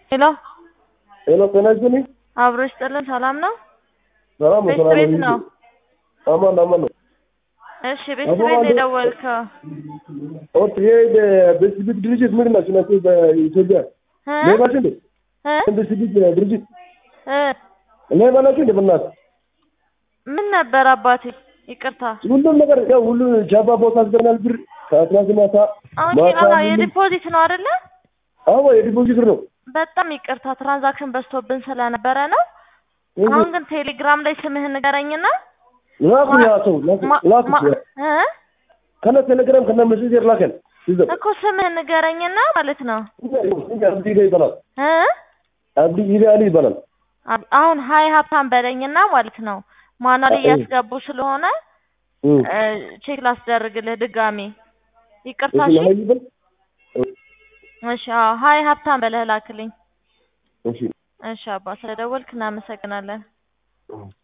ሄሎ ሄሎ ተናጅኒ አብሮሽ ጥልን ሰላም ነው? ሰላም ነው ቤት ነው? አማን ነው። እሺ ቤት ነው የደወልከው? ኦኬ በስቢት ድርጅት ምን ነው ስለዚህ በኢትዮጵያ ለባሽ እንዴ በስቢት ድርጅት ለባላችሁ እንዴ በእናት ምን ነበር አባቴ ይቅርታ ሁሉም ነገር ያው ሁሉ ጃባ ቦታ አስገናል ብር ከአትራዝማታ የዲፖዚት ነው አይደለ? አዎ የዲፖዚት ነው። በጣም ይቅርታ ትራንዛክሽን በዝቶብን ስለነበረ ነው። አሁን ግን ቴሌግራም ላይ ስምህን ንገረኝና ላኩ ያሰው ላኩ ከነ ቴሌግራም ከነ ሜሴንጀር ላከን እኮ ስምህን ንገረኝና ማለት ነው። አብዲ ይባላል አብዲ ይላል ይባላል። አሁን ሃይ ሀብታም በለኝና ማለት ነው። ማኑዋል እያስገቡ ስለሆነ ቼክ ላስደርግልህ ድጋሚ ይቅርታ እሺ ሃይ ሀብታም በለህ ላክልኝ። እሺ አባ ስለደወልክ እናመሰግናለን።